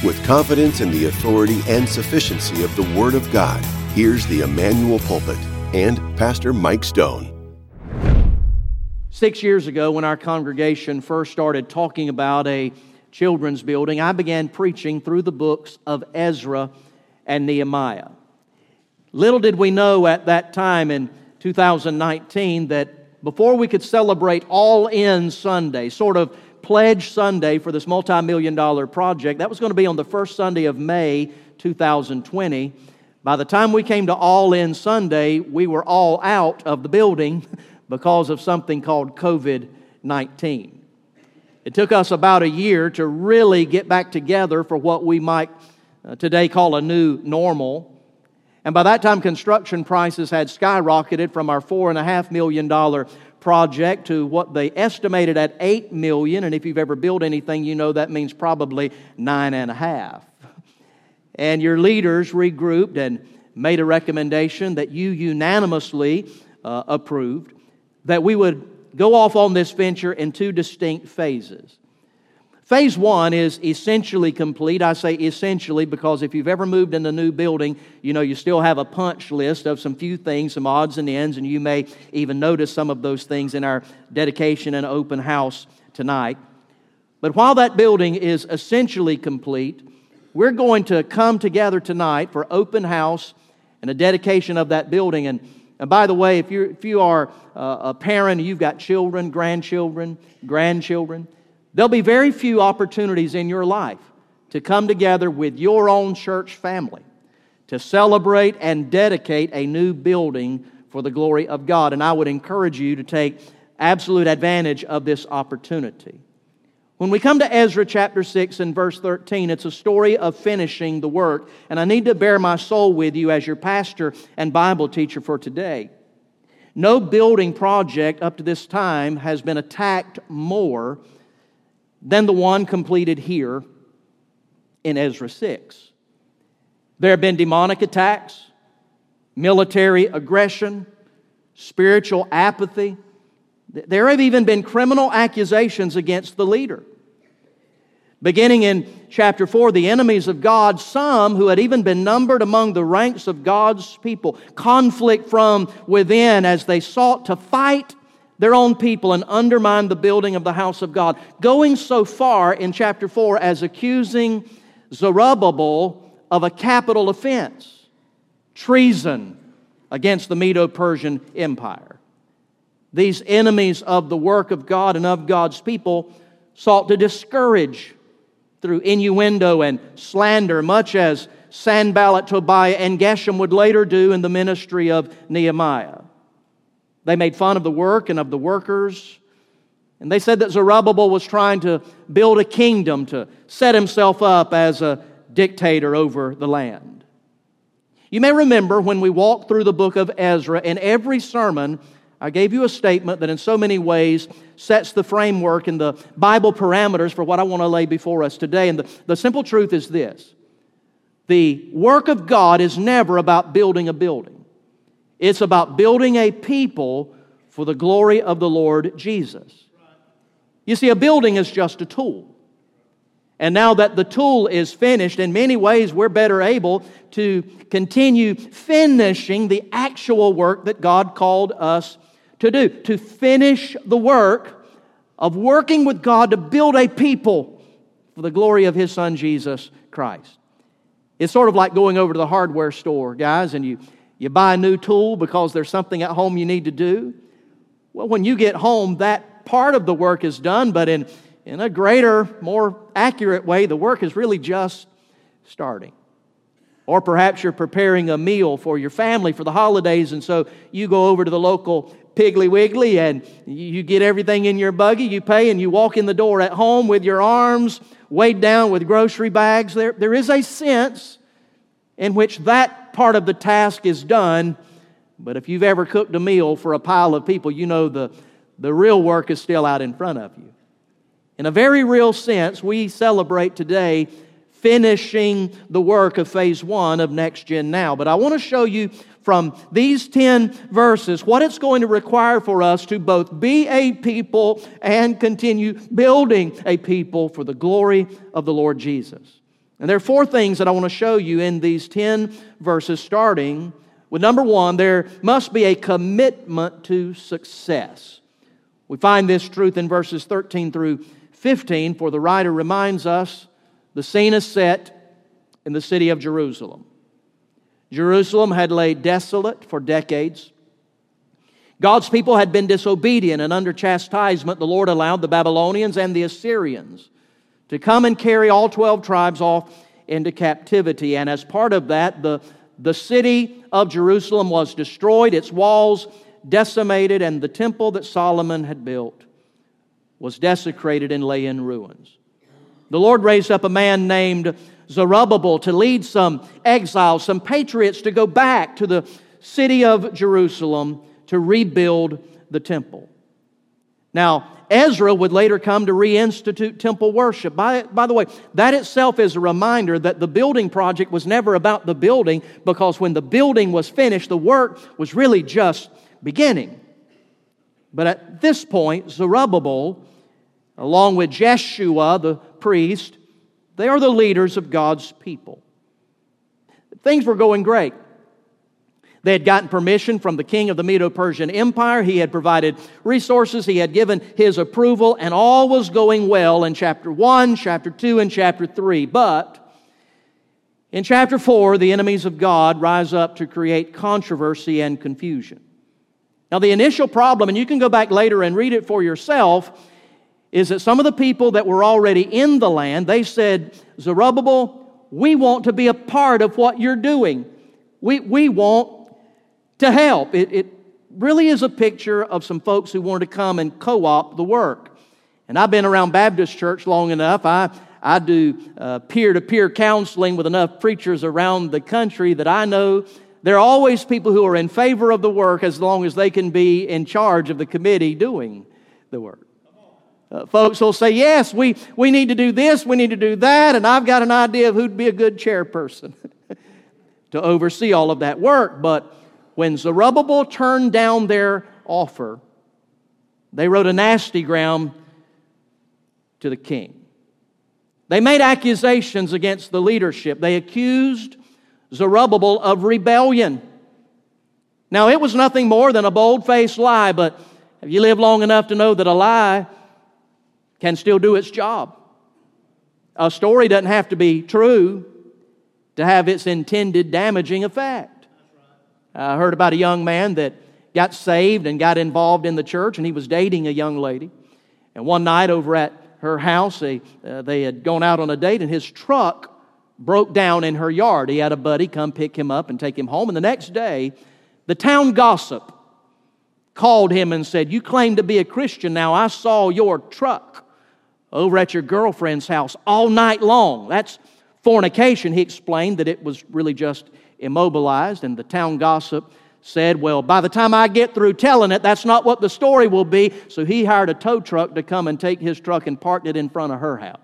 With confidence in the authority and sufficiency of the Word of God, here's the Emmanuel Pulpit and Pastor Mike Stone. 6 years ago, when our congregation first started talking about a children's building, I began preaching through the books of Ezra and Nehemiah. Little did we know at that time in 2019 that before we could celebrate All-In Sunday, sort of Pledge Sunday for this multi-million-dollar project, that was going to be on the first Sunday of May 2020. By the time we came to All-In Sunday, we were all out of the building because of something called COVID-19. It took us about a year to really get back together for what we might today call a new normal. And by that time, construction prices had skyrocketed from our $4.5 million project to what they estimated at $8 million. And if you've ever built anything, you know that means probably $9.5. And your leaders regrouped and made a recommendation that you unanimously approved, that we would go off on this venture in two distinct phases. Phase one is essentially complete. I say essentially because if you've ever moved in a new building, you know you still have a punch list of some few things, some odds and ends, and you may even notice some of those things in our dedication and open house tonight. But while that building is essentially complete, we're going to come together tonight for open house and a dedication of that building. And by the way, if you are a parent, you've got children, grandchildren, there'll be very few opportunities in your life to come together with your own church family to celebrate and dedicate a new building for the glory of God. And I would encourage you to take absolute advantage of this opportunity. When we come to Ezra chapter 6 and verse 13, it's a story of finishing the work. And I need to bear my soul with you as your pastor and Bible teacher for today. No building project up to this time has been attacked more than the one completed here in Ezra 6. There have been demonic attacks, military aggression, spiritual apathy. There have even been criminal accusations against the leader. Beginning in chapter 4, the enemies of God, some who had even been numbered among the ranks of God's people, conflict from within as they sought to fight their own people and undermine the building of the house of God, going so far in chapter 4 as accusing Zerubbabel of a capital offense, treason against the Medo-Persian Empire. These enemies of the work of God and of God's people sought to discourage through innuendo and slander, much as Sanballat, Tobiah, and Geshem would later do in the ministry of Nehemiah. They made fun of the work and of the workers, and they said that Zerubbabel was trying to build a kingdom to set himself up as a dictator over the land. You may remember when we walked through the book of Ezra, in every sermon, I gave you a statement that in so many ways sets the framework and the Bible parameters for what I want to lay before us today. And the simple truth is this: the work of God is never about building a building. It's about building a people for the glory of the Lord Jesus. You see, a building is just a tool. And now that the tool is finished, in many ways we're better able to continue finishing the actual work that God called us to do. To finish the work of working with God to build a people for the glory of His Son, Jesus Christ. It's sort of like going over to the hardware store, guys, and you buy a new tool because there's something at home you need to do. Well, when you get home, that part of the work is done, but in a greater, more accurate way, the work is really just starting. Or perhaps you're preparing a meal for your family for the holidays, and so you go over to the local Piggly Wiggly and you get everything in your buggy, you pay, and you walk in the door at home with your arms weighed down with grocery bags. There is a sense in which that part of the task is done, but if you've ever cooked a meal for a pile of people, you know the real work is still out in front of you. In a very real sense, we celebrate today finishing the work of phase 1 of Next Gen Now. But I want to show you from these 10 verses what it's going to require for us to both be a people and continue building a people for the glory of the Lord Jesus. And there are four things that I want to show you in these 10 verses, starting with number one, there must be a commitment to success. We find this truth in verses 13 through 15, for the writer reminds us the scene is set in the city of Jerusalem. Jerusalem had laid desolate for decades. God's people had been disobedient, and under chastisement, the Lord allowed the Babylonians and the Assyrians to come and carry all 12 tribes off into captivity. And as part of that, the city of Jerusalem was destroyed, its walls decimated, and the temple that Solomon had built was desecrated and lay in ruins. The Lord raised up a man named Zerubbabel to lead some exiles, some patriots, to go back to the city of Jerusalem to rebuild the temple. Now, Ezra would later come to reinstitute temple worship. By the way, that itself is a reminder that the building project was never about the building, because when the building was finished, the work was really just beginning. But at this point, Zerubbabel, along with Jeshua, the priest, they are the leaders of God's people. Things were going great. They had gotten permission from the king of the Medo-Persian Empire. He had provided resources. He had given his approval, and all was going well in chapter 1, chapter 2, and chapter 3. But in chapter 4, the enemies of God rise up to create controversy and confusion. Now, the initial problem, and you can go back later and read it for yourself, is that some of the people that were already in the land, they said, Zerubbabel, we want to be a part of what you're doing. We want to help. It really is a picture of some folks who wanted to come and co-op the work. And I've been around Baptist church long enough. I do peer-to-peer counseling with enough preachers around the country that I know there are always people who are in favor of the work as long as they can be in charge of the committee doing the work. Folks will say, yes, we need to do this, we need to do that, and I've got an idea of who'd be a good chairperson to oversee all of that work. But when Zerubbabel turned down their offer, they wrote a nasty gram to the king. They made accusations against the leadership. They accused Zerubbabel of rebellion. Now, it was nothing more than a bold-faced lie, but have you lived long enough to know that a lie can still do its job? A story doesn't have to be true to have its intended damaging effect. I heard about a young man that got saved and got involved in the church, and he was dating a young lady. And one night over at her house, they had gone out on a date, and his truck broke down in her yard. He had a buddy come pick him up and take him home. And the next day, the town gossip called him and said, you claim to be a Christian. Now, I saw your truck over at your girlfriend's house all night long. That's fornication. He explained that it was really just immobilized, and the town gossip said, well, by the time I get through telling it, that's not what the story will be. So he hired a tow truck to come and take his truck and parked it in front of her house.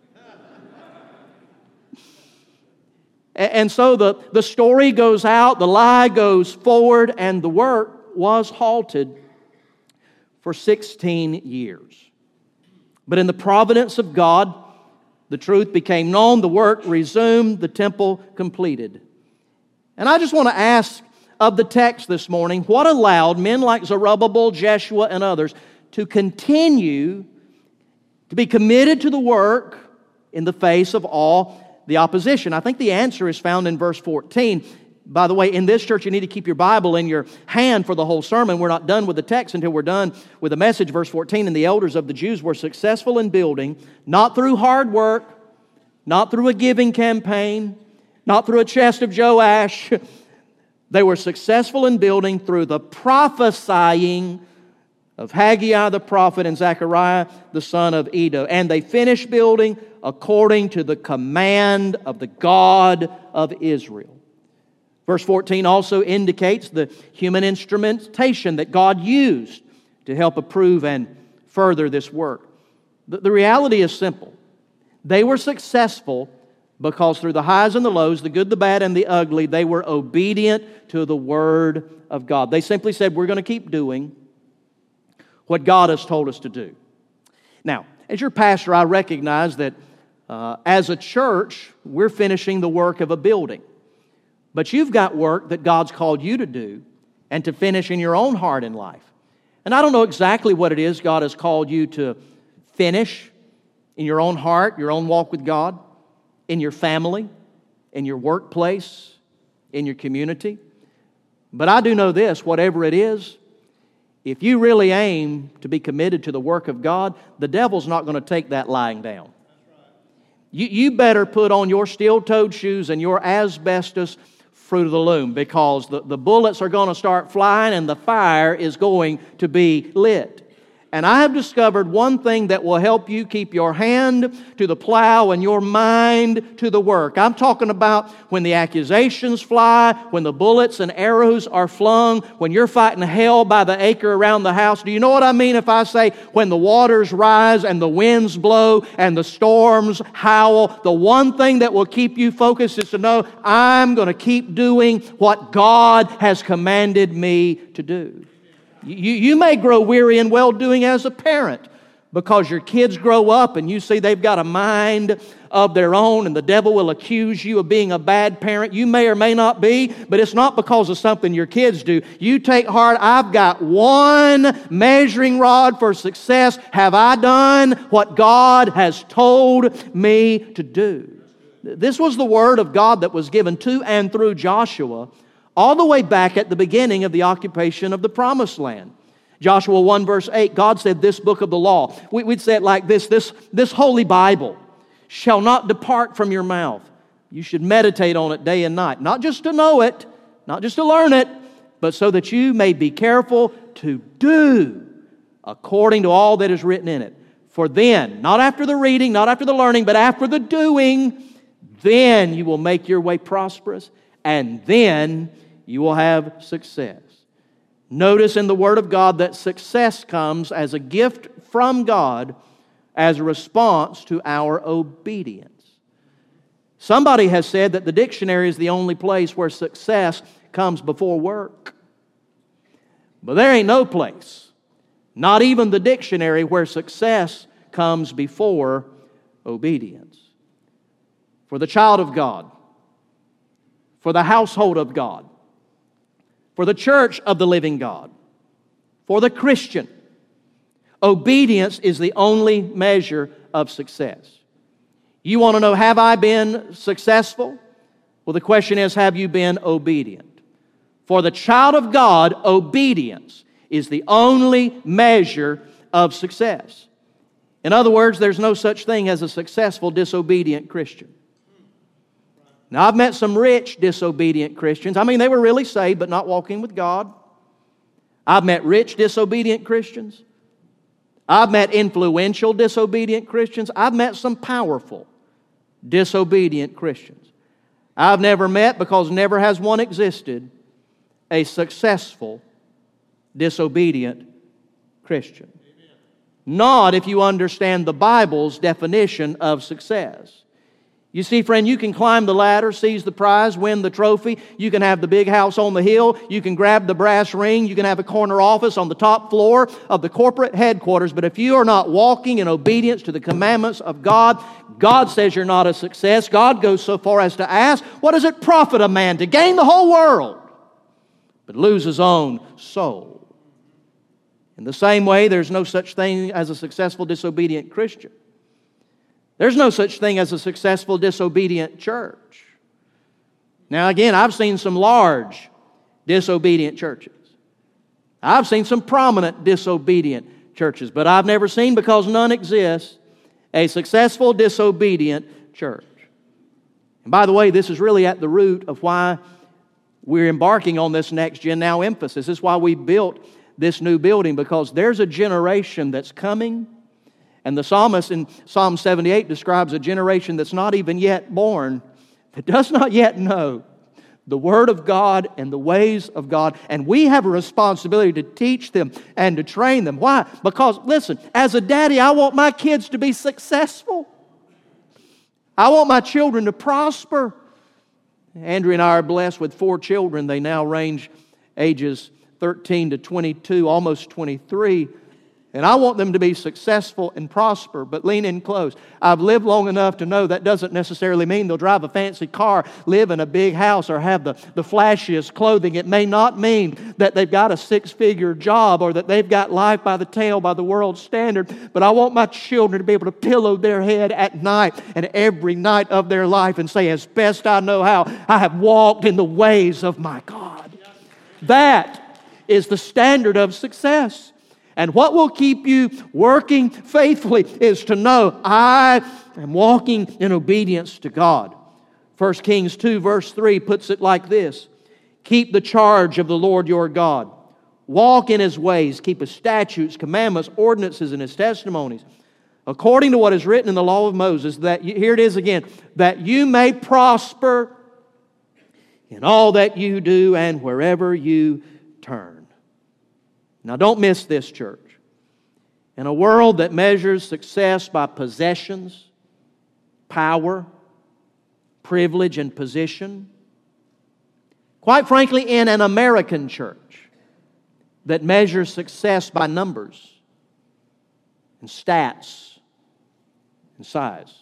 And so the story goes out, the lie goes forward, and the work was halted for 16 years. But in the providence of God, the truth became known, the work resumed, the temple completed. And I just want to ask of the text this morning, what allowed men like Zerubbabel, Jeshua, and others to continue to be committed to the work in the face of all the opposition? I think the answer is found in verse 14. By the way, in this church, you need to keep your Bible in your hand for the whole sermon. We're not done with the text until we're done with the message. Verse 14, and the elders of the Jews were successful in building, not through hard work, not through a giving campaign, not through a chest of Joash. They were successful in building through the prophesying of Haggai the prophet and Zechariah the son of Iddo. And they finished building according to the command of the God of Israel. Verse 14 also indicates the human instrumentation that God used to help approve and further this work. The reality is simple. They were successful because through the highs and the lows, the good, the bad, and the ugly, they were obedient to the Word of God. They simply said, we're going to keep doing what God has told us to do. Now, as your pastor, I recognize that As a church, we're finishing the work of a building. But you've got work that God's called you to do and to finish in your own heart and life. And I don't know exactly what it is God has called you to finish in your own heart, your own walk with God, in your family, in your workplace, in your community. But I do know this, whatever it is, if you really aim to be committed to the work of God, the devil's not going to take that lying down. You better put on your steel-toed shoes and your asbestos fruit of the loom, because the bullets are going to start flying and the fire is going to be lit. And I have discovered one thing that will help you keep your hand to the plow and your mind to the work. I'm talking about when the accusations fly, when the bullets and arrows are flung, when you're fighting hell by the acre around the house. Do you know what I mean if I say when the waters rise and the winds blow and the storms howl? The one thing that will keep you focused is to know I'm going to keep doing what God has commanded me to do. You may grow weary in well-doing as a parent because your kids grow up and you see they've got a mind of their own and the devil will accuse you of being a bad parent. You may or may not be, but it's not because of something your kids do. You take heart, I've got one measuring rod for success. Have I done what God has told me to do? This was the word of God that was given to and through Joshua all the way back at the beginning of the occupation of the Promised Land. Joshua 1 verse 8, God said, this book of the law, we'd say it like this holy Bible shall not depart from your mouth. You should meditate on it day and night, not just to know it, not just to learn it, but so that you may be careful to do according to all that is written in it. For then, not after the reading, not after the learning, but after the doing, then you will make your way prosperous, and then you will have success. Notice in the Word of God that success comes as a gift from God as a response to our obedience. Somebody has said that the dictionary is the only place where success comes before work. But there ain't no place, not even the dictionary, where success comes before obedience. For the child of God, for the household of God, for the church of the living God, for the Christian, obedience is the only measure of success. You want to know, have I been successful? Well, the question is, have you been obedient? For the child of God, obedience is the only measure of success. In other words, there's no such thing as a successful disobedient Christian. Now, I've met some rich, disobedient Christians. I mean, they were really saved, but not walking with God. I've met rich, disobedient Christians. I've met influential, disobedient Christians. I've met some powerful, disobedient Christians. I've never met, because never has one existed, a successful, disobedient Christian. Not if you understand the Bible's definition of success. You see, friend, you can climb the ladder, seize the prize, win the trophy. You can have the big house on the hill. You can grab the brass ring. You can have a corner office on the top floor of the corporate headquarters. But if you are not walking in obedience to the commandments of God, God says you're not a success. God goes so far as to ask, what does it profit a man to gain the whole world, but lose his own soul? In the same way, there's no such thing as a successful disobedient Christian. There's no such thing as a successful disobedient church. Now again, I've seen some large disobedient churches. I've seen some prominent disobedient churches, but I've never seen, because none exist, a successful disobedient church. And by the way, this is really at the root of why we're embarking on this Next Gen Now emphasis. This is why we built this new building, because there's a generation that's coming. And the psalmist in Psalm 78 describes a generation that's not even yet born, that does not yet know the Word of God and the ways of God. And we have a responsibility to teach them and to train them. Why? Because, listen, as a daddy, I want my kids to be successful. I want my children to prosper. Andrea and I are blessed with 4 children. They now range ages 13 to 22, almost 23. And I want them to be successful and prosper, but lean in close. I've lived long enough to know that doesn't necessarily mean they'll drive a fancy car, live in a big house, or have the flashiest clothing. It may not mean that they've got a six-figure job or that they've got life by the tail by the world's standard. But I want my children to be able to pillow their head at night and every night of their life and say, as best I know how, I have walked in the ways of my God. That is the standard of success. And what will keep you working faithfully is to know I am walking in obedience to God. 1 Kings 2 verse 3 puts it like this. Keep the charge of the Lord your God. Walk in His ways. Keep His statutes, commandments, ordinances, and His testimonies. According to what is written in the law of Moses, here it is again, that you may prosper in all that you do and wherever you turn. Now don't miss this, church. In a world that measures success by possessions, power, privilege, and position, quite frankly, in an American church that measures success by numbers and stats and size,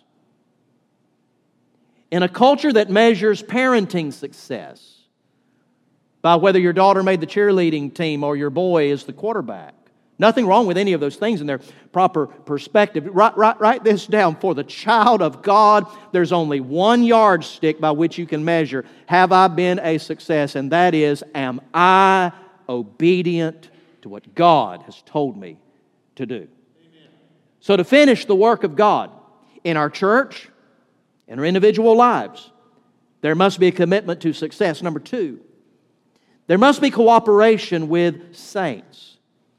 in a culture that measures parenting success by whether your daughter made the cheerleading team or your boy is the quarterback. Nothing wrong with any of those things in their proper perspective. Write this down. For the child of God, there's only one yardstick by which you can measure, have I been a success? And that is, am I obedient to what God has told me to do? Amen. So to finish the work of God in our church, in our individual lives, there must be a commitment to success. Number 2, there must be cooperation with saints.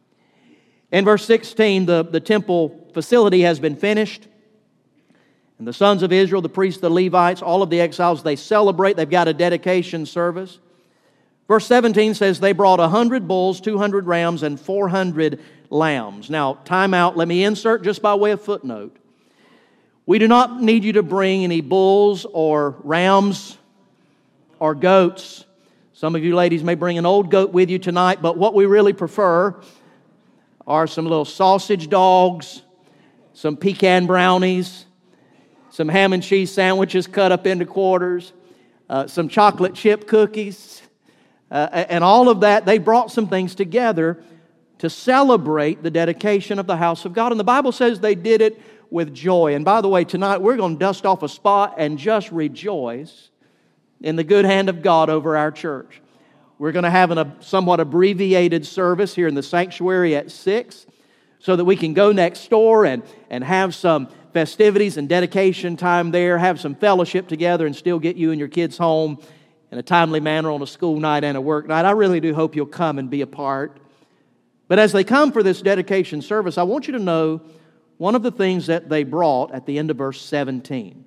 In verse 16, the temple facility has been finished. And the sons of Israel, the priests, the Levites, all of the exiles, they celebrate. They've got a dedication service. Verse 17 says they brought 100 bulls, 200 rams, and 400 lambs. Now, time out. Let me insert just by way of footnote. We do not need you to bring any bulls or rams or goats. Some of you ladies may bring an old goat with you tonight, but what we really prefer are some little sausage dogs, some pecan brownies, some ham and cheese sandwiches cut up into quarters, some chocolate chip cookies, and all of that. They brought some things together to celebrate the dedication of the house of God. And the Bible says they did it with joy. And by the way, tonight we're going to dust off a spot and just rejoice in the good hand of God over our church. We're going to have a somewhat abbreviated service here in the sanctuary at 6 so that we can go next door and have some festivities and dedication time there, have some fellowship together, and still get you and your kids home in a timely manner on a school night and a work night. I really do hope you'll come and be a part. But as they come for this dedication service, I want you to know one of the things that they brought at the end of verse 17.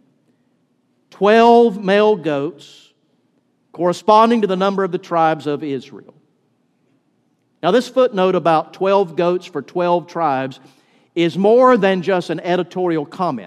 12 male goats corresponding to the number of the tribes of Israel. Now, this footnote about 12 goats for 12 tribes is more than just an editorial comment.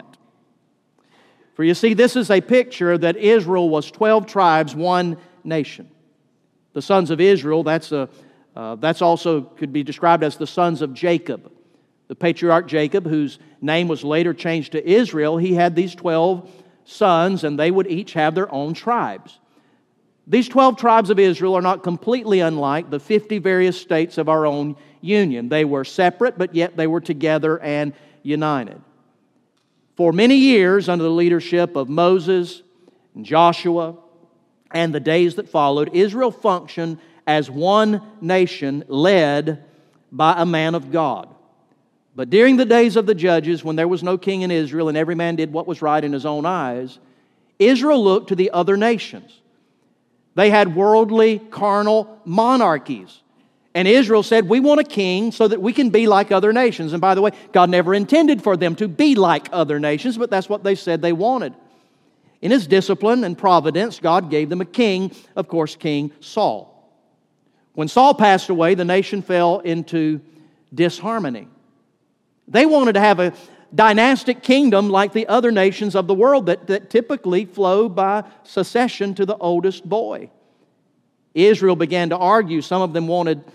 For you see, this is a picture that Israel was 12 tribes, one nation. The sons of Israel, that's also could be described as the sons of Jacob. The patriarch Jacob, whose name was later changed to Israel, he had these 12 sons, and they would each have their own tribes. These 12 tribes of Israel are not completely unlike the 50 various states of our own union. They were separate, but yet they were together and united. For many years, under the leadership of Moses and Joshua and the days that followed, Israel functioned as one nation led by a man of God. But during the days of the judges, when there was no king in Israel and every man did what was right in his own eyes, Israel looked to the other nations. They had worldly, carnal monarchies. And Israel said, we want a king so that we can be like other nations. And by the way, God never intended for them to be like other nations, but that's what they said they wanted. In His discipline and providence, God gave them a king, of course, King Saul. When Saul passed away, the nation fell into disharmony. They wanted to have a dynastic kingdom like the other nations of the world that typically flow by succession to the oldest boy. Israel began to argue. Some of them wanted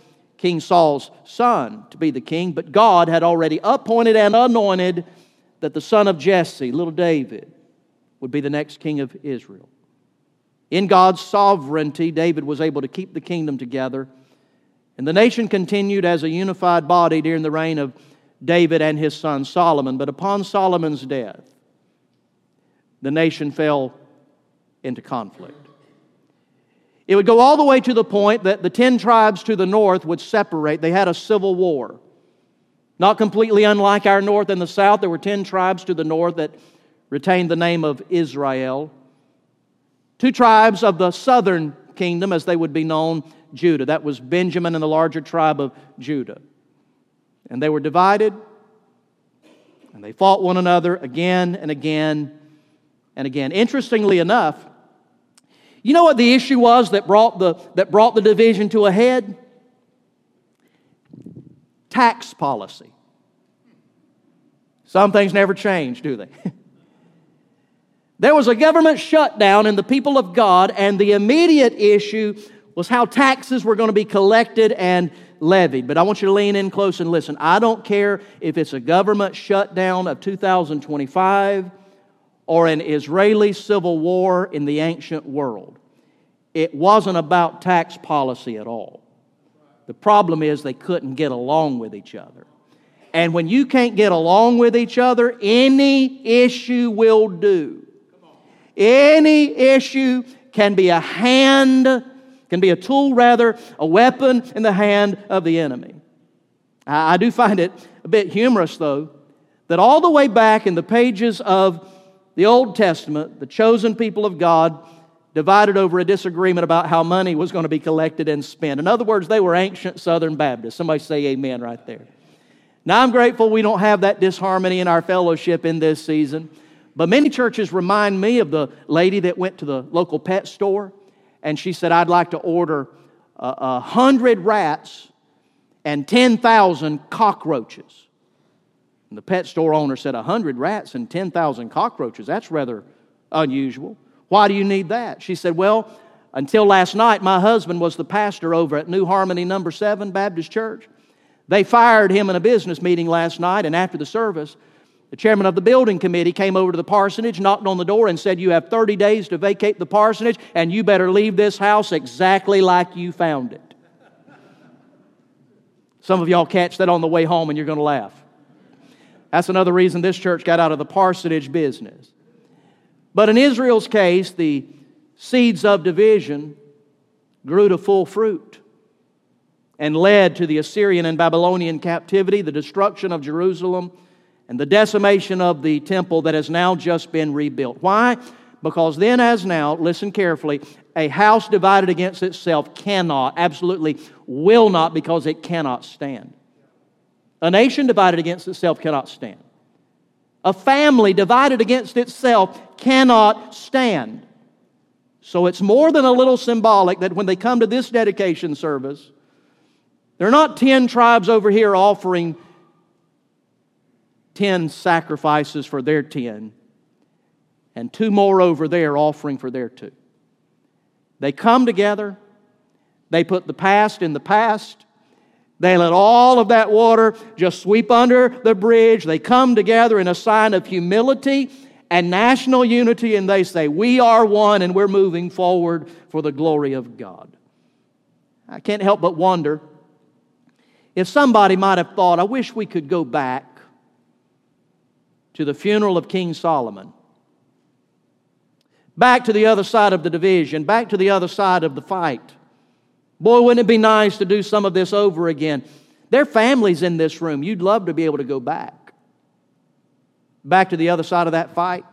King Saul's son to be the king, but God had already appointed and anointed that the son of Jesse, little David, would be the next king of Israel. In God's sovereignty, David was able to keep the kingdom together, and the nation continued as a unified body during the reign of David and his son Solomon. But upon Solomon's death, the nation fell into conflict. It would go all the way to the point that the 10 tribes to the north would separate. They had a civil war. Not completely unlike our north and the south, there were 10 tribes to the north that retained the name of Israel. 2 tribes of the southern kingdom, as they would be known, Judah. That was Benjamin and the larger tribe of Judah. And they were divided, and they fought one another again and again and again. Interestingly enough, you know what the issue was that brought the division to a head? Tax policy. Some things never change, do they? There was a government shutdown in the people of God, and the immediate issue was how taxes were going to be collected and levied. But I want you to lean in close and listen. I don't care if it's a government shutdown of 2025 or an Israeli civil war in the ancient world. It wasn't about tax policy at all. The problem is they couldn't get along with each other. And when you can't get along with each other, any issue will do. Any issue can be a tool, a weapon in the hand of the enemy. I do find it a bit humorous, though, that all the way back in the pages of the Old Testament, the chosen people of God divided over a disagreement about how money was going to be collected and spent. In other words, they were ancient Southern Baptists. Somebody say amen right there. Now, I'm grateful we don't have that disharmony in our fellowship in this season. But many churches remind me of the lady that went to the local pet store, and she said, I'd like to order 100 rats and 10,000 cockroaches. And the pet store owner said, 100 rats and 10,000 cockroaches? That's rather unusual. Why do you need that? She said, well, until last night, my husband was the pastor over at New Harmony No. 7 Baptist Church. They fired him in a business meeting last night, and after the service, the chairman of the building committee came over to the parsonage, knocked on the door, and said, you have 30 days to vacate the parsonage, and you better leave this house exactly like you found it. Some of y'all catch that on the way home, and you're going to laugh. That's another reason this church got out of the parsonage business. But in Israel's case, the seeds of division grew to full fruit and led to the Assyrian and Babylonian captivity, the destruction of Jerusalem, and the decimation of the temple that has now just been rebuilt. Why? Because then as now, listen carefully, a house divided against itself cannot, absolutely will not, because it cannot stand. A nation divided against itself cannot stand. A family divided against itself cannot stand. So it's more than a little symbolic that when they come to this dedication service, there are not 10 tribes over here offering 10 sacrifices for their 10, and 2 more over there offering for their 2. They come together, they put the past in the past, they let all of that water just sweep under the bridge. They come together in a sign of humility and national unity, and they say, we are one and we're moving forward for the glory of God. I can't help but wonder if somebody might have thought, I wish we could go back to the funeral of King Solomon, back to the other side of the division, back to the other side of the fight. Boy, wouldn't it be nice to do some of this over again? There are families in this room. You'd love to be able to go back. Back to the other side of that fight.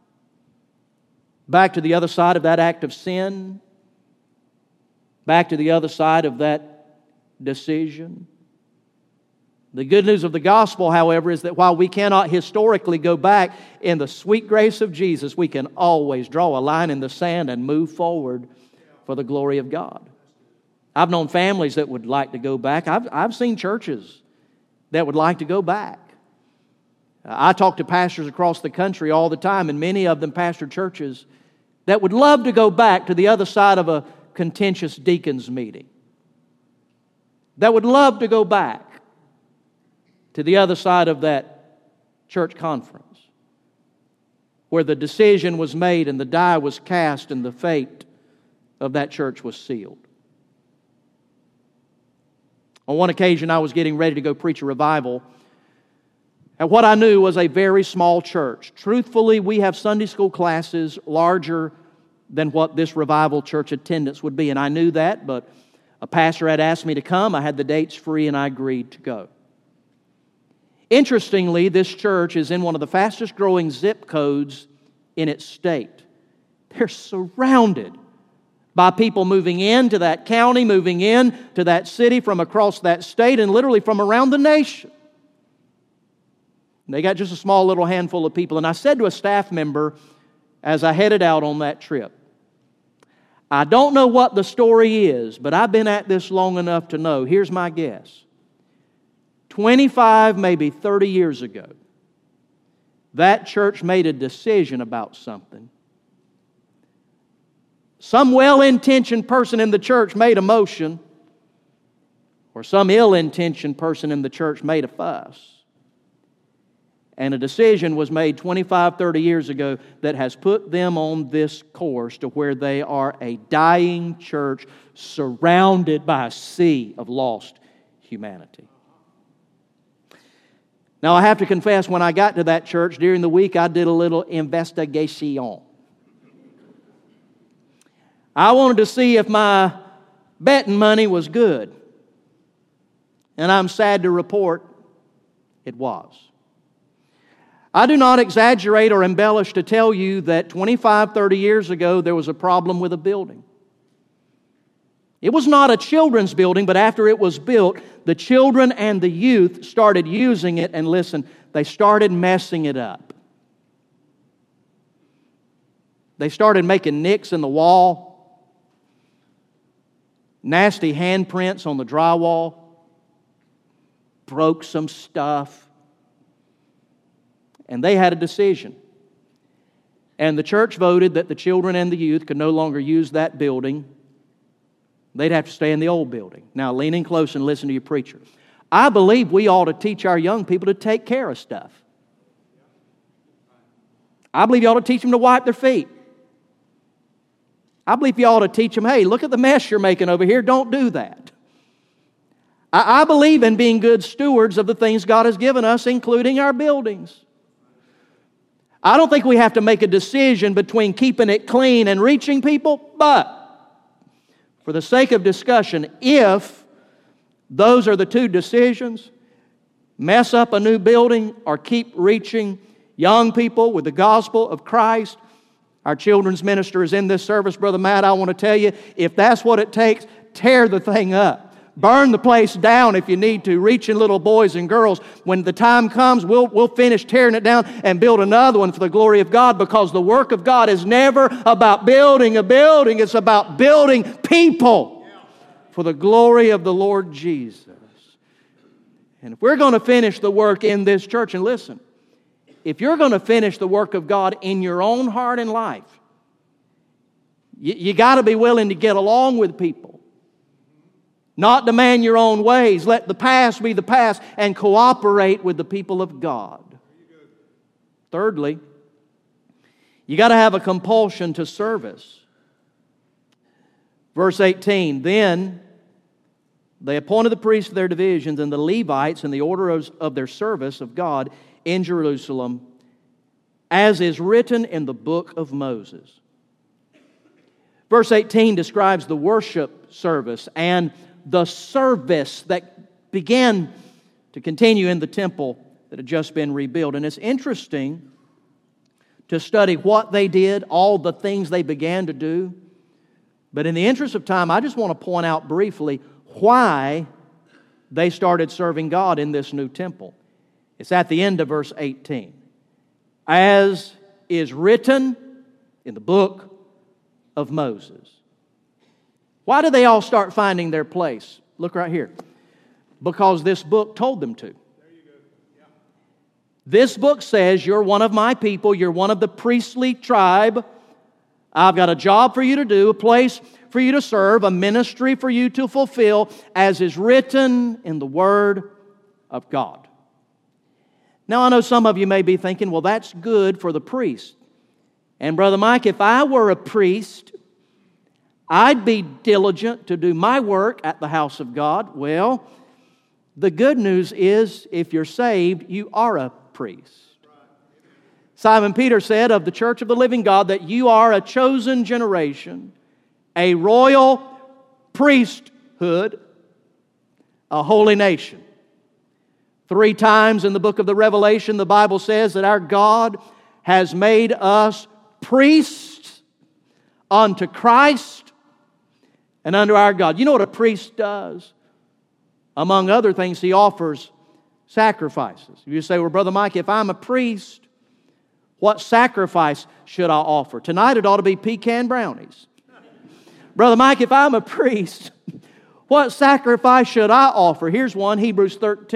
Back to the other side of that act of sin. Back to the other side of that decision. The good news of the gospel, however, is that while we cannot historically go back, in the sweet grace of Jesus, we can always draw a line in the sand and move forward for the glory of God. I've known families that would like to go back. I've seen churches that would like to go back. I talk to pastors across the country all the time, and many of them pastor churches that would love to go back to the other side of a contentious deacons meeting. that would love to go back to the other side of that church conference where the decision was made and the die was cast and the fate of that church was sealed. On one occasion, I was getting ready to go preach a revival at what I knew was a very small church. Truthfully, we have Sunday school classes larger than what this revival church attendance would be, and I knew that, but a pastor had asked me to come. I had the dates free, and I agreed to go. Interestingly, this church is in one of the fastest growing zip codes in its state. They're surrounded by people moving into that county, moving in to that city from across that state, and literally from around the nation. They got just a small little handful of people. And I said to a staff member as I headed out on that trip, I don't know what the story is, but I've been at this long enough to know. Here's my guess. 25, maybe 30 years ago, that church made a decision about something. Some well-intentioned person in the church made a motion, or some ill-intentioned person in the church made a fuss. And a decision was made 25, 30 years ago that has put them on this course to where they are a dying church surrounded by a sea of lost humanity. Now, I have to confess, when I got to that church during the week, I did a little investigation. I wanted to see if my betting money was good. And I'm sad to report it was. I do not exaggerate or embellish to tell you that 25, 30 years ago there was a problem with a building. It was not a children's building, but after it was built, the children and the youth started using it, and listen, they started messing it up. They started making nicks in the wall, nasty handprints on the drywall, broke some stuff. And they had a decision. And the church voted that the children and the youth could no longer use that building. They'd have to stay in the old building. Now, lean in close and listen to your preacher. I believe we ought to teach our young people to take care of stuff. I believe you ought to teach them to wipe their feet. I believe you ought to teach them, hey, look at the mess you're making over here. Don't do that. I believe in being good stewards of the things God has given us, including our buildings. I don't think we have to make a decision between keeping it clean and reaching people, but for the sake of discussion, if those are the two decisions, mess up a new building or keep reaching young people with the gospel of Christ, our children's minister is in this service, Brother Matt. I want to tell you, if that's what it takes, tear the thing up. Burn the place down if you need to, reaching little boys and girls. When the time comes, we'll finish tearing it down and build another one for the glory of God, because the work of God is never about building a building. It's about building people for the glory of the Lord Jesus. And if we're going to finish the work in this church, and listen, if you're going to finish the work of God in your own heart and life, you got to be willing to get along with people. Not demand your own ways. Let the past be the past and cooperate with the people of God. Thirdly, you got to have a compulsion to service. Verse 18, then they appointed the priests of their divisions and the Levites in the order of their service of God in Jerusalem, as is written in the book of Moses. Verse 18 describes the worship service and the service that began to continue in the temple that had just been rebuilt. And it's interesting to study what they did, all the things they began to do. But in the interest of time, I just want to point out briefly why they started serving God in this new temple. It's at the end of verse 18. As is written in the book of Moses. Why did they all start finding their place? Look right here. Because this book told them to. This book says, you're one of my people, you're one of the priestly tribe. I've got a job for you to do, a place for you to serve, a ministry for you to fulfill, as is written in the Word of God. Now, I know some of you may be thinking, well, that's good for the priest. And Brother Mike, if I were a priest, I'd be diligent to do my work at the house of God. Well, the good news is, if you're saved, you are a priest. Simon Peter said of the church of the living God that you are a chosen generation, a royal priesthood, a holy nation. 3 times in the book of the Revelation, the Bible says that our God has made us priests unto Christ and unto our God. You know what a priest does? Among other things, he offers sacrifices. You say, well, Brother Mike, if I'm a priest, what sacrifice should I offer? Tonight it ought to be pecan brownies. Brother Mike, if I'm a priest, what sacrifice should I offer? Here's one, Hebrews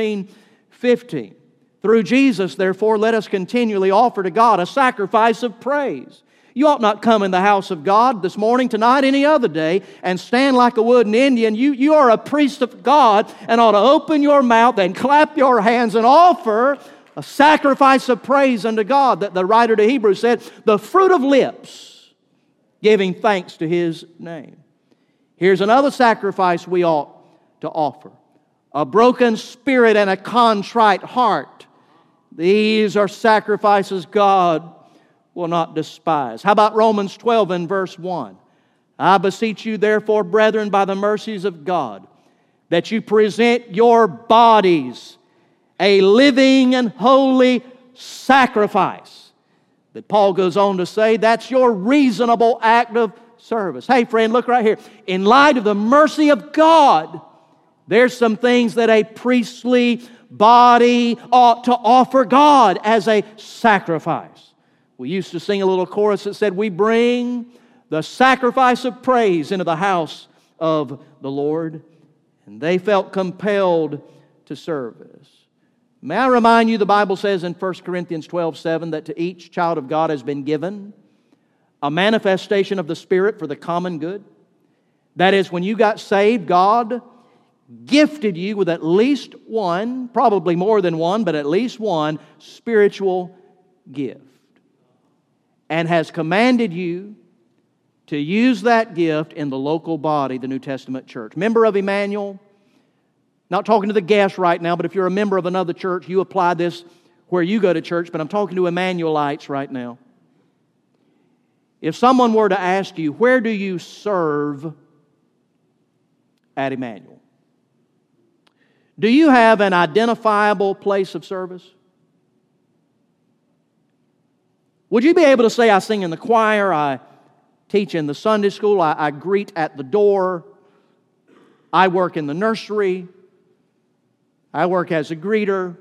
13:15. Through Jesus, therefore, let us continually offer to God a sacrifice of praise. You ought not come in the house of God this morning, tonight, any other day, and stand like a wooden Indian. You are a priest of God and ought to open your mouth and clap your hands and offer a sacrifice of praise unto God. That the writer to Hebrews said, the fruit of lips, giving thanks to His name. Here's another sacrifice we ought to offer. A broken spirit and a contrite heart. These are sacrifices God will not despise. How about Romans 12 and verse 1? I beseech you therefore, brethren, by the mercies of God, that you present your bodies a living and holy sacrifice. That Paul goes on to say, that's your reasonable act of service. Hey friend, look right here. In light of the mercy of God, there's some things that a priestly body ought to offer God as a sacrifice. We used to sing a little chorus that said, we bring the sacrifice of praise into the house of the Lord. And they felt compelled to service. May I remind you, the Bible says in 1 Corinthians 12:7 that to each child of God has been given a manifestation of the Spirit for the common good. That is, when you got saved, God gifted you with at least one, probably more than one, but at least one spiritual gift. And has commanded you to use that gift in the local body, the New Testament church. Member of Emmanuel, not talking to the guests right now, but if you're a member of another church, you apply this where you go to church, but I'm talking to Emmanuelites right now. If someone were to ask you, where do you serve at Emmanuel? Do you have an identifiable place of service? Would you be able to say, I sing in the choir, I teach in the Sunday school, I greet at the door, I work in the nursery, I work as a greeter,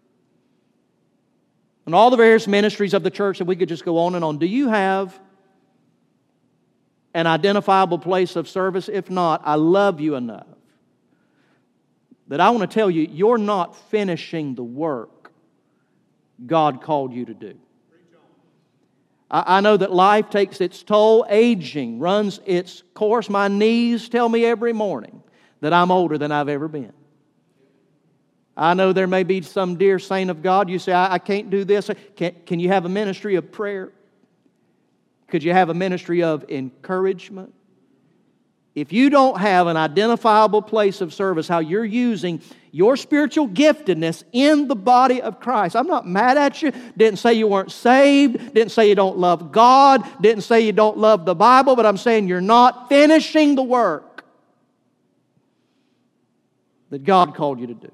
and all the various ministries of the church that we could just go on and on. Do you have an identifiable place of service? If not, I love you enough that I want to tell you, you're not finishing the work God called you to do. I know that life takes its toll, aging runs its course. My knees tell me every morning that I'm older than I've ever been. I know there may be some dear saint of God, you say, I can't do this. Can you have a ministry of prayer? Could you have a ministry of encouragement? If you don't have an identifiable place of service, how you're using your spiritual giftedness in the body of Christ. I'm not mad at you. Didn't say you weren't saved. Didn't say you don't love God. Didn't say you don't love the Bible. But I'm saying you're not finishing the work that God called you to do.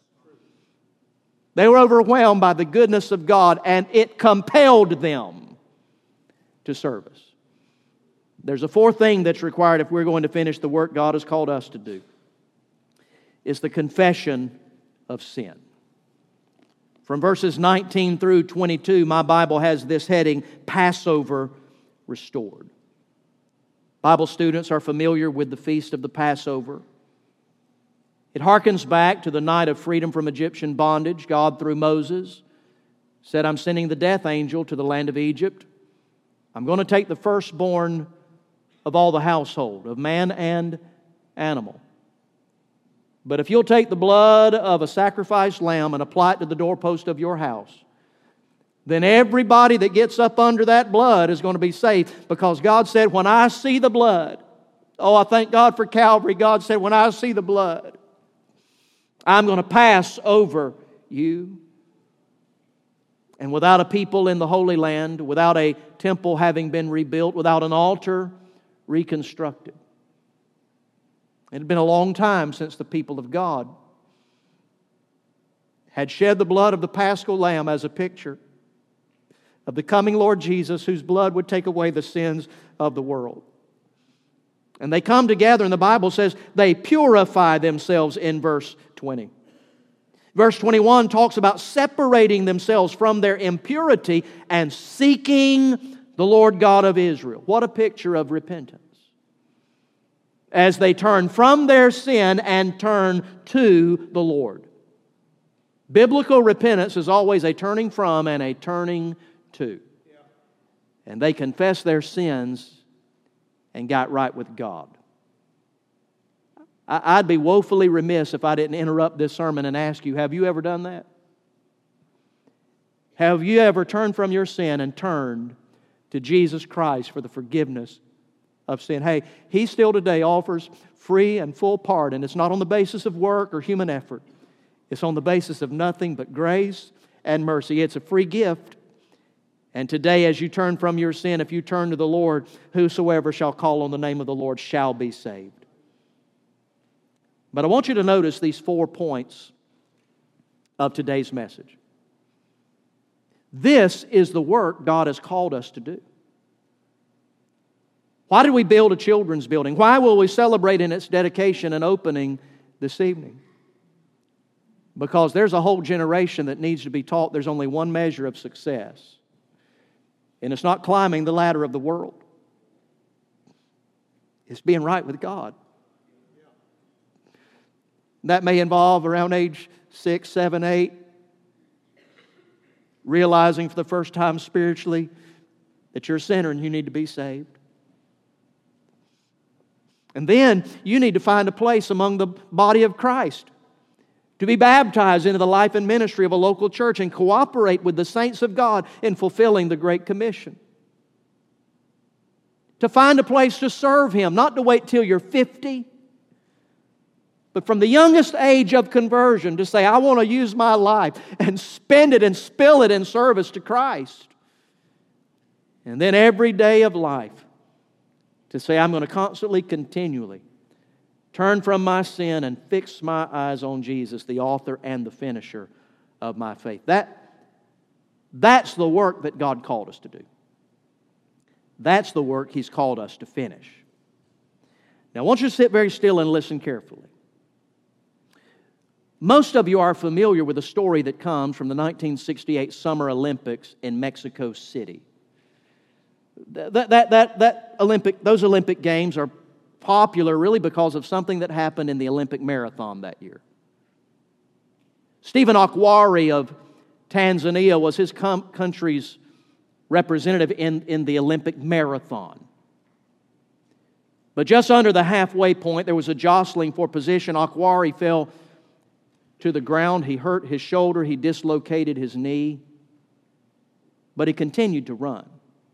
They were overwhelmed by the goodness of God, and it compelled them to service. There's a fourth thing that's required if we're going to finish the work God has called us to do. It's the confession of sin. From verses 19 through 22, my Bible has this heading, Passover Restored. Bible students are familiar with the feast of the Passover. It harkens back to the night of freedom from Egyptian bondage. God, through Moses, said, I'm sending the death angel to the land of Egypt. I'm going to take the firstborn of all the household, of man and animal. But if you'll take the blood of a sacrificed lamb and apply it to the doorpost of your house, then everybody that gets up under that blood is going to be saved, because God said, when I see the blood, oh, I thank God for Calvary. God said, when I see the blood, I'm going to pass over you. And without a people in the Holy Land, without a temple having been rebuilt, without an altar reconstructed, it had been a long time since the people of God had shed the blood of the Paschal Lamb as a picture of the coming Lord Jesus, whose blood would take away the sins of the world. And they come together, and the Bible says they purify themselves in verse 20. Verse 21 talks about separating themselves from their impurity and seeking the Lord God of Israel. What a picture of repentance. As they turn from their sin and turn to the Lord. Biblical repentance is always a turning from and a turning to. And they confessed their sins and got right with God. I'd be woefully remiss if I didn't interrupt this sermon and ask you, have you ever done that? Have you ever turned from your sin and turned to Jesus Christ for the forgiveness of sin? Hey, He still today offers free and full pardon. It's not on the basis of work or human effort. It's on the basis of nothing but grace and mercy. It's a free gift. And today, as you turn from your sin, if you turn to the Lord, whosoever shall call on the name of the Lord shall be saved. But I want you to notice these 4 points of today's message. This is the work God has called us to do. Why did we build a children's building? Why will we celebrate in its dedication and opening this evening? Because there's a whole generation that needs to be taught there's only one measure of success. And it's not climbing the ladder of the world. It's being right with God. That may involve around age 6, 7, 8, realizing for the first time spiritually that you're a sinner and you need to be saved. And then you need to find a place among the body of Christ to be baptized into the life and ministry of a local church and cooperate with the saints of God in fulfilling the Great Commission. To find a place to serve Him, not to wait till you're 50, but from the youngest age of conversion to say, I want to use my life and spend it and spill it in service to Christ. And then every day of life to say, I'm going to constantly, continually turn from my sin and fix my eyes on Jesus, the author and the finisher of my faith. That's the work that God called us to do. That's the work He's called us to finish. Now I want you to sit very still and listen carefully. Most of you are familiar with a story that comes from the 1968 Summer Olympics in Mexico City. Those Olympic Games are popular really because of something that happened in the Olympic marathon that year. Stephen Akwari of Tanzania was his country's representative in the Olympic marathon. But just under the halfway point, there was a jostling for position. Akwari fell to the ground. He hurt his shoulder. He dislocated his knee. But he continued to run.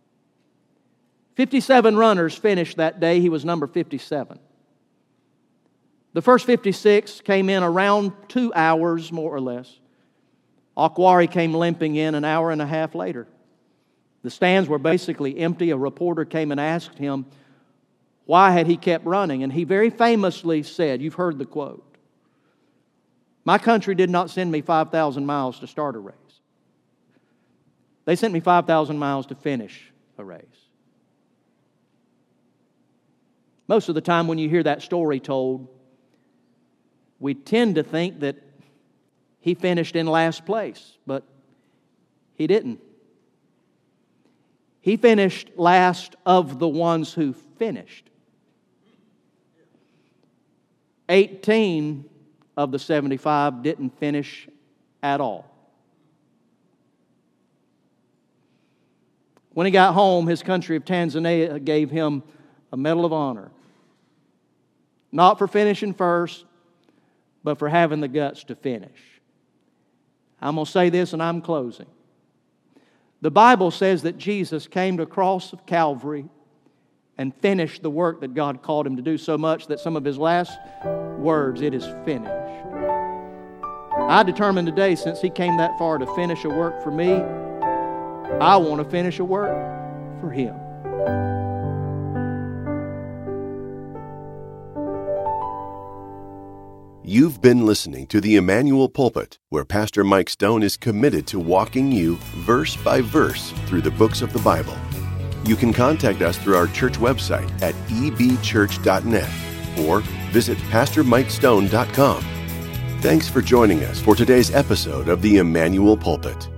57 runners finished that day. He was number 57. The first 56 came in around 2 hours, more or less. Akwari came limping in an hour and a half later. The stands were basically empty. A reporter came and asked him why had he kept running. And he very famously said, you've heard the quote, my country did not send me 5,000 miles to start a race. They sent me 5,000 miles to finish a race. Most of the time when you hear that story told, we tend to think that he finished in last place, but he didn't. He finished last of the ones who finished. 18 of the 75 didn't finish at all. When he got home, his country of Tanzania gave him a Medal of Honor. Not for finishing first, but for having the guts to finish. I'm going to say this and I'm closing. The Bible says that Jesus came to the cross of Calvary and finished the work that God called Him to do, so much that some of His last words, "It is finished." I determined today, since He came that far to finish a work for me, I want to finish a work for Him. You've been listening to the Emmanuel Pulpit, where Pastor Mike Stone is committed to walking you verse by verse through the books of the Bible. You can contact us through our church website at ebchurch.net or visit pastormikestone.com. Thanks for joining us for today's episode of the Emmanuel Pulpit.